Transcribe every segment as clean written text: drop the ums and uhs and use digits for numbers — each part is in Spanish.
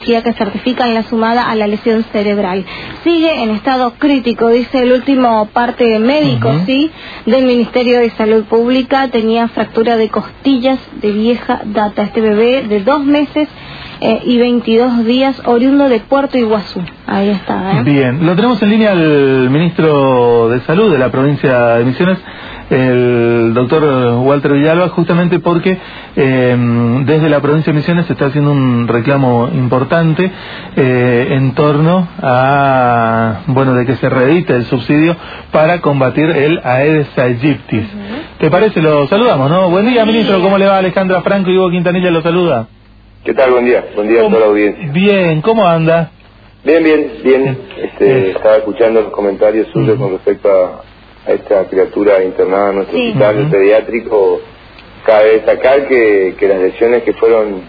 que certifican la sumada a la lesión cerebral. Sigue en estado crítico, dice el último parte médico, ¿sí?, del Ministerio de Salud Pública. Tenía fractura de costillas de vieja data. Este bebé de 2 meses y 22 días, oriundo de Puerto Iguazú. Ahí está, Bien, lo tenemos en línea al ministro de Salud de la provincia de Misiones, el doctor Walter Villalba, justamente porque desde la provincia de Misiones se está haciendo un reclamo importante en torno a, de que se reedite el subsidio para combatir el Aedes aegypti. ¿Te parece? Lo saludamos, ¿no? Buen día, ministro, ¿cómo le va? Alejandra Franco y Hugo Quintanilla lo saluda. ¿Qué tal? Buen día a toda la audiencia. Bien, ¿cómo anda? Bien. Estaba escuchando los comentarios suyos con respecto a esta criatura internada en nuestro hospital pediátrico. Cabe destacar que las lesiones que fueron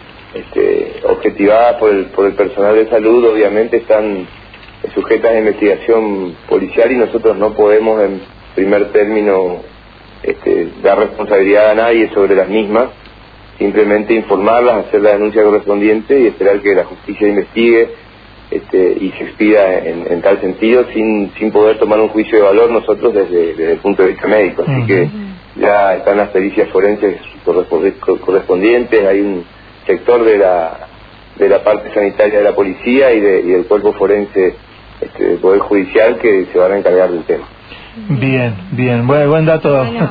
objetivadas por el personal de salud obviamente están sujetas a investigación policial y nosotros no podemos en primer término dar responsabilidad a nadie sobre las mismas. Simplemente informarlas, hacer la denuncia correspondiente y esperar que la justicia investigue y se expida en tal sentido sin poder tomar un juicio de valor nosotros desde el punto de vista médico. Así que ya están las pericias forenses correspondientes, hay un sector de la parte sanitaria de la policía y del cuerpo forense del Poder Judicial que se van a encargar del tema. Bien, buen dato.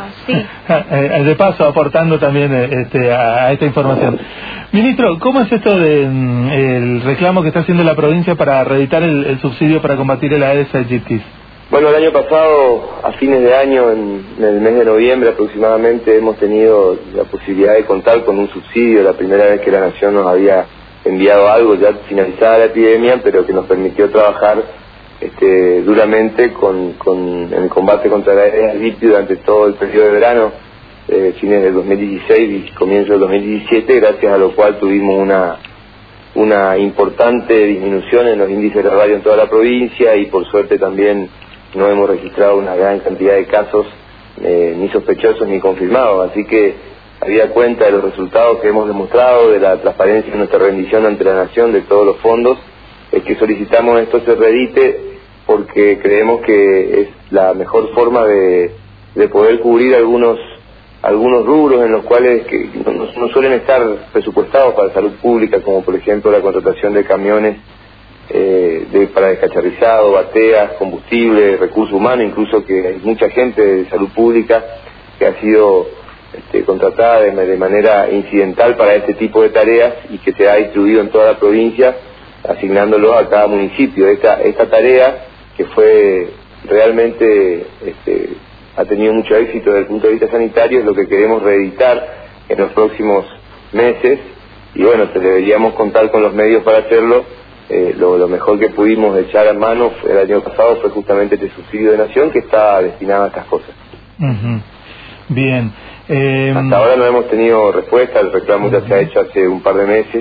De paso, aportando también a esta información. Ministro, ¿cómo es esto del reclamo que está haciendo la provincia para reeditar el subsidio para combatir el Aedes aegypti? Bueno, el año pasado, a fines de año, en el mes de noviembre aproximadamente, hemos tenido la posibilidad de contar con un subsidio, la primera vez que la Nación nos había enviado algo ya finalizada la epidemia, pero que nos permitió trabajar duramente en el combate contra la Aedes aegypti durante todo el periodo de verano, fines del 2016 y comienzo del 2017, gracias a lo cual tuvimos una importante disminución en los índices larvarios en toda la provincia y por suerte también no hemos registrado una gran cantidad de casos ni sospechosos ni confirmados, así que habida cuenta de los resultados que hemos demostrado, de la transparencia de nuestra rendición ante la Nación, de todos los fondos, es que solicitamos esto se reedite porque creemos que es la mejor forma de poder cubrir algunos rubros en los cuales que no suelen estar presupuestados para salud pública, como por ejemplo la contratación de camiones para descacharrizado, bateas, combustible, recursos humanos, incluso que hay mucha gente de salud pública que ha sido contratada de manera incidental para este tipo de tareas y que se ha distribuido en toda la provincia, asignándolo a cada municipio. Esta tarea, que fue realmente ha tenido mucho éxito desde el punto de vista sanitario, es lo que queremos reeditar en los próximos meses y deberíamos contar con los medios para hacerlo. Lo mejor que pudimos echar a mano el año pasado fue justamente este subsidio de Nación que está destinado a estas cosas. Bien. Hasta ahora no hemos tenido respuesta, el reclamo ya se ha hecho hace un par de meses.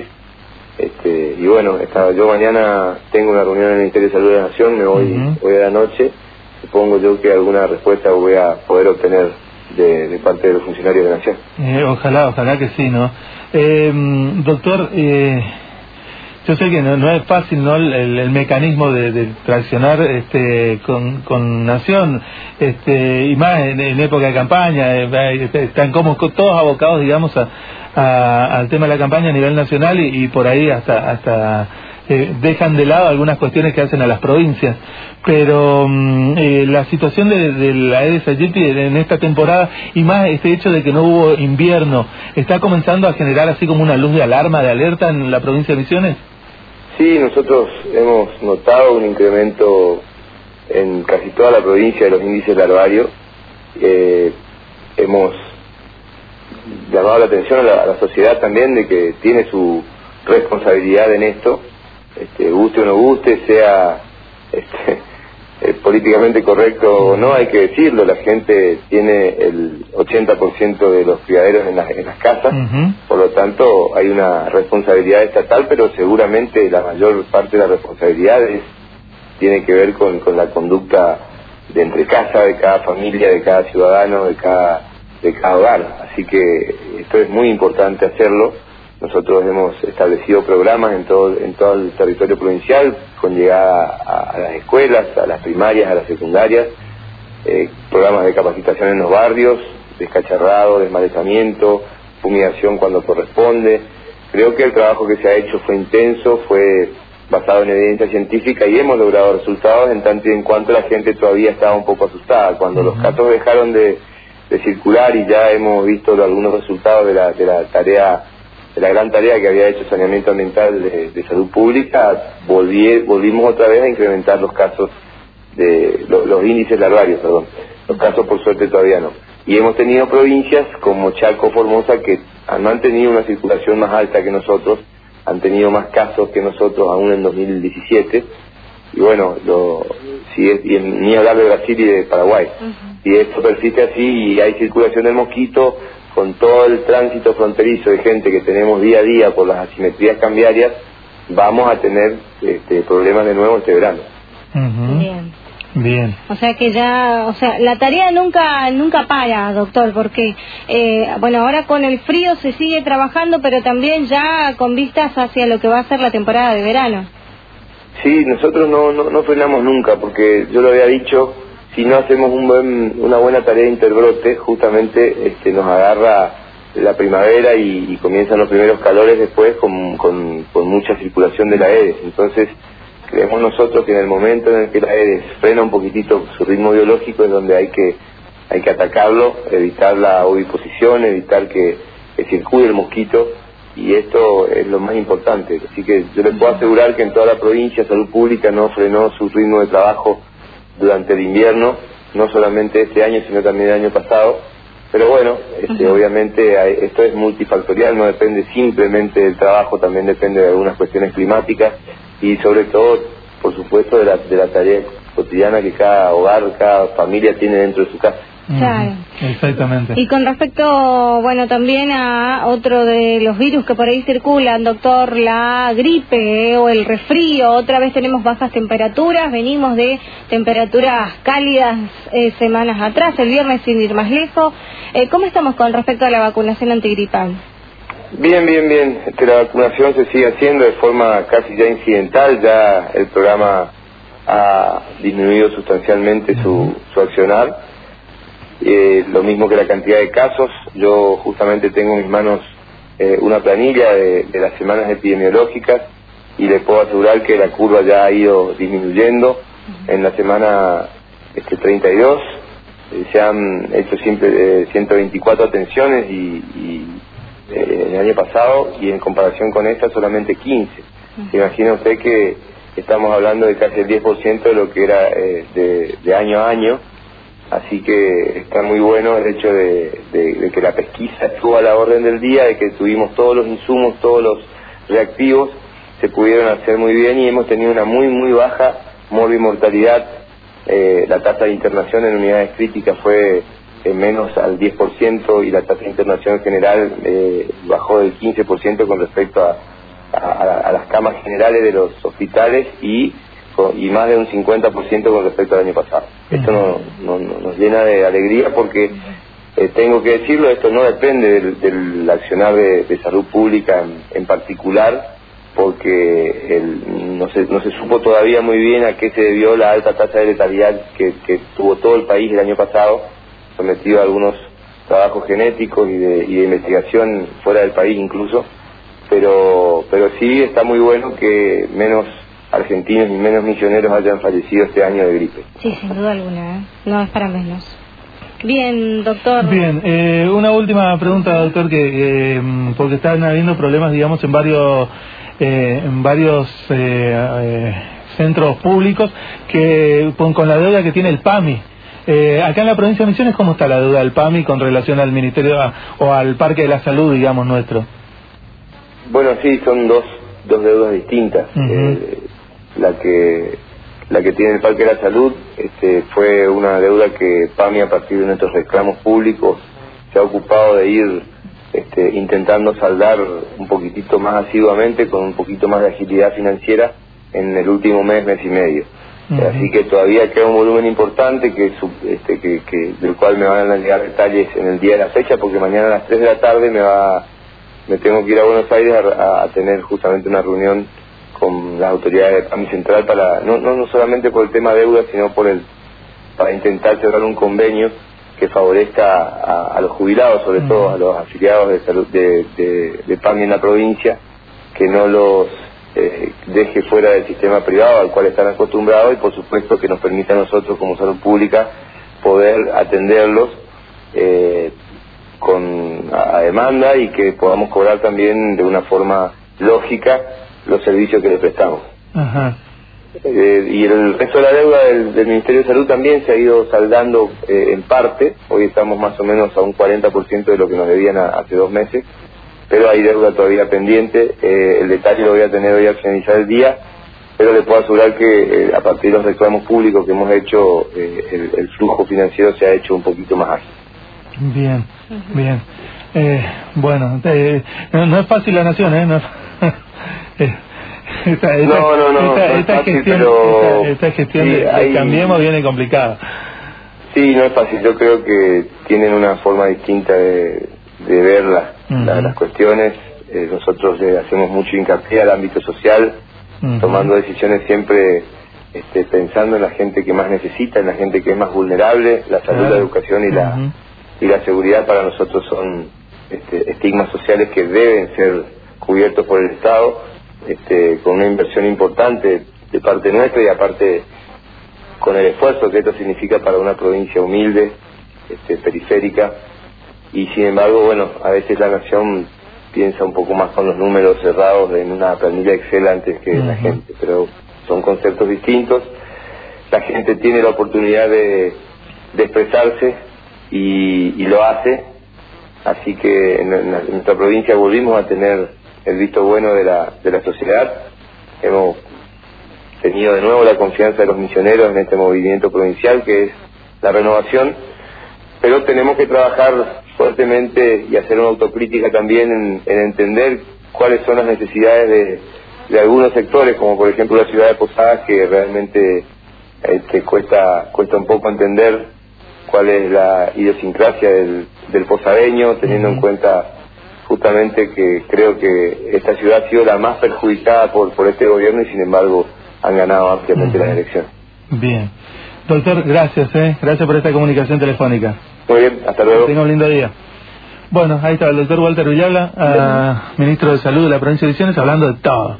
Yo mañana tengo una reunión en el Ministerio de Salud de la Nación, me voy a la noche, supongo yo que alguna respuesta voy a poder obtener de parte de los funcionarios de la Nación. Ojalá que sí, ¿no? Doctor, yo sé que no es fácil, ¿no?, el mecanismo de traccionar con Nación, y más en época de campaña, están como todos abocados, digamos, al tema de la campaña a nivel nacional y por ahí hasta dejan de lado algunas cuestiones que hacen a las provincias, pero la situación de la Aedes aegypti en esta temporada y más este hecho de que no hubo invierno, ¿está comenzando a generar así como una luz de alarma, de alerta en la provincia de Misiones? Sí, nosotros hemos notado un incremento en casi toda la provincia de los índices larvarios. Hemos llamado la atención a la sociedad también de que tiene su responsabilidad en esto, guste o no guste, sea políticamente correcto o no, hay que decirlo, la gente tiene el 80% de los criaderos en las casas, por lo tanto hay una responsabilidad estatal, pero seguramente la mayor parte de la responsabilidad tiene que ver con la conducta de entre casa, de cada familia, de cada ciudadano, de cada hogar, así que esto es muy importante hacerlo, Nosotros hemos establecido programas en todo el territorio provincial, con llegada a las escuelas, a las primarias, a las secundarias, programas de capacitación en los barrios, descacharrado, desmalezamiento, fumigación cuando corresponde. Creo que el trabajo que se ha hecho fue intenso, fue basado en evidencia científica y hemos logrado resultados en tanto y en cuanto la gente todavía estaba un poco asustada. Cuando los casos dejaron de circular y ya hemos visto algunos resultados de la gran tarea que había hecho Saneamiento Ambiental de Salud Pública, volvimos otra vez a incrementar los casos los índices larvarios, perdón. Los casos por suerte todavía no. Y hemos tenido provincias como Chaco, Formosa, que no han tenido una circulación más alta que nosotros, han tenido más casos que nosotros aún en 2017. Y bueno, ni hablar de Brasil y de Paraguay. Y esto persiste así y hay circulación del mosquito, con todo el tránsito fronterizo de gente que tenemos día a día por las asimetrías cambiarias, vamos a tener problemas de nuevo este verano. Bien. O sea que la tarea nunca para, doctor, porque ahora con el frío se sigue trabajando, pero también ya con vistas hacia lo que va a ser la temporada de verano. Sí, nosotros no frenamos nunca, porque yo lo había dicho, si no hacemos una buena tarea de interbrote, justamente nos agarra la primavera y comienzan los primeros calores después con mucha circulación de la Aedes. Entonces creemos nosotros que en el momento en el que la Aedes frena un poquitito su ritmo biológico es donde hay que atacarlo, evitar la oviposición, evitar que circule el mosquito, y esto es lo más importante. Así que yo les puedo asegurar que en toda la provincia Salud Pública no frenó su ritmo de trabajo durante el invierno, no solamente este año sino también el año pasado. Pero bueno, obviamente esto es multifactorial, no depende simplemente del trabajo, también depende de algunas cuestiones climáticas y sobre todo, por supuesto, de la tarea cotidiana que cada hogar, cada familia tiene dentro de su casa. Claro. Exactamente. Y con respecto, también a otro de los virus que por ahí circulan, doctor, la gripe o el resfrío, otra vez tenemos bajas temperaturas, venimos de temperaturas cálidas semanas atrás, el viernes sin ir más lejos. ¿Cómo estamos con respecto a la vacunación antigripal? Bien. La vacunación se sigue haciendo de forma casi ya incidental, ya el programa ha disminuido sustancialmente su accionar. Lo mismo que la cantidad de casos. Yo justamente tengo en mis manos una planilla de las semanas epidemiológicas y les puedo asegurar que la curva ya ha ido disminuyendo. En la semana 32 se han hecho siempre 124 atenciones y en el año pasado, y en comparación con esta solamente 15. ¿Se imagina usted que estamos hablando de casi el 10% de lo que era de año a año? Así que está muy bueno el hecho de que la pesquisa estuvo a la orden del día, de que tuvimos todos los insumos, todos los reactivos, se pudieron hacer muy bien y hemos tenido una muy baja morbimortalidad. La tasa de internación en unidades críticas fue menos al 10% y la tasa de internación general bajó del 15% con respecto a las camas generales de los hospitales y más de un 50% con respecto al año pasado. Esto nos llena de alegría porque, tengo que decirlo, esto no depende del accionar de salud pública en particular, porque no se supo todavía muy bien a qué se debió la alta tasa de letalidad que tuvo todo el país el año pasado, sometido a algunos trabajos genéticos y de investigación fuera del país incluso, pero sí está muy bueno que menos argentinos y menos misioneros hayan fallecido este año de gripe. Sí, sin duda alguna, no es para menos. Bien, doctor. Bien, una última pregunta, doctor, que porque están habiendo problemas, digamos, en varios centros públicos que con la deuda que tiene el PAMI. Acá en la provincia de Misiones, ¿cómo está la deuda del PAMI con relación al Ministerio o al Parque de la Salud, digamos, nuestro? Bueno, sí, son dos deudas distintas. La que tiene el Parque de la Salud fue una deuda que PAMI, a partir de nuestros reclamos públicos, se ha ocupado de ir intentando saldar un poquitito más asiduamente, con un poquito más de agilidad financiera en el último mes y medio. Así que todavía queda un volumen importante del cual me van a llegar detalles en el día de la fecha, porque mañana a las 3 de la tarde me va me tengo que ir a Buenos Aires a tener justamente una reunión con las autoridades de PAMI Central para no solamente por el tema deuda, sino para intentar cerrar un convenio que favorezca a los jubilados, sobre todo a los afiliados de salud de PAMI en la provincia, que no los deje fuera del sistema privado al cual están acostumbrados, y por supuesto que nos permita a nosotros como salud pública poder atenderlos a demanda, y que podamos cobrar también de una forma lógica los servicios que les prestamos. Ajá. Y el resto de la deuda del Ministerio de Salud también se ha ido saldando en parte. Hoy estamos más o menos a un 40% de lo que nos debían hace 2 meses, pero hay deuda todavía pendiente. El detalle lo voy a tener hoy al finalizar el día, pero le puedo asegurar que a partir de los reclamos públicos que hemos hecho, el flujo financiero se ha hecho un poquito más ágil. Bien, bien. Bueno, no es fácil la nación, ¿eh? Esta gestión sí, de Cambiemos viene complicada. Sí, no es fácil. Yo creo que tienen una forma distinta de ver las cuestiones. Nosotros le hacemos mucho hincapié al ámbito social, tomando decisiones siempre pensando en la gente que más necesita, en la gente que es más vulnerable. La salud, la educación y la seguridad para nosotros son estigmas sociales que deben ser cubiertos por el Estado, con una inversión importante de parte nuestra, y aparte con el esfuerzo que esto significa para una provincia humilde, periférica. Y sin embargo, bueno, a veces la nación piensa un poco más con los números cerrados en una planilla Excel antes que la gente, pero son conceptos distintos. La gente tiene la oportunidad de expresarse y lo hace, así que en nuestra provincia volvimos a tener el visto bueno de la sociedad. Hemos tenido de nuevo la confianza de los misioneros en este movimiento provincial que es la renovación, pero tenemos que trabajar fuertemente y hacer una autocrítica también en entender cuáles son las necesidades de algunos sectores, como por ejemplo la ciudad de Posadas, que realmente cuesta un poco entender cuál es la idiosincrasia del posadeño, teniendo en cuenta justamente que creo que esta ciudad ha sido la más perjudicada por este gobierno, y sin embargo han ganado ampliamente las elecciones. Bien. Doctor, gracias, gracias por esta comunicación telefónica. Muy bien, hasta luego. Que tenga un lindo día. Bueno, ahí está el doctor Walter Villalba, ministro de Salud de la provincia de Misiones, hablando de todo.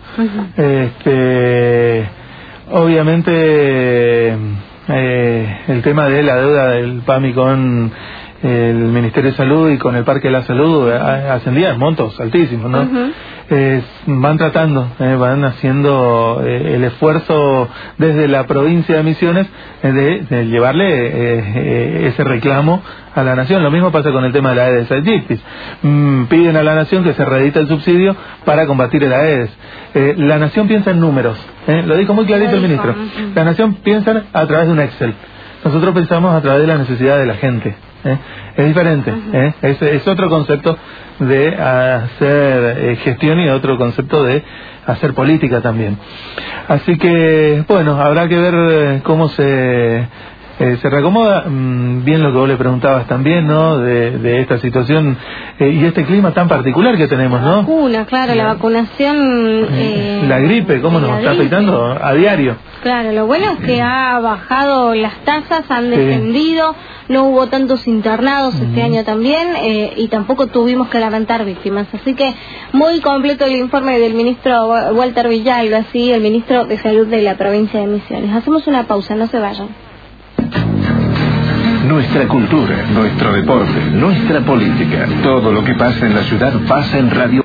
Obviamente el tema de la deuda del PAMI con el Ministerio de Salud y con el Parque de la Salud ascendían montos altísimos, ¿no? Van tratando, van haciendo el esfuerzo desde la provincia de Misiones de llevarle ese reclamo a la nación. Lo mismo pasa con el tema de la Aedes aegypti. Piden a la nación que se reedite el subsidio para combatir el Aedes. La nación piensa en números, lo dijo muy clarito el ministro. La nación piensa a través de un Excel. Nosotros pensamos a través de la necesidad de la gente. Es diferente, es otro concepto de hacer gestión y otro concepto de hacer política también. Así que, bueno, habrá que ver cómo se reacomoda. Bien lo que vos le preguntabas también, ¿no? De esta situación y este clima tan particular que tenemos, ¿no? La vacuna, claro, la vacunación. La gripe, ¿cómo nos está afectando a diario? Claro, lo bueno es que ha bajado las tasas, han descendido, no hubo tantos internados este año también, y tampoco tuvimos que lamentar víctimas. Así que muy completo el informe del ministro Walter Villalba, así, el ministro de Salud de la provincia de Misiones. Hacemos una pausa, no se vayan. Nuestra cultura, nuestro deporte, nuestra política, todo lo que pasa en la ciudad pasa en Radio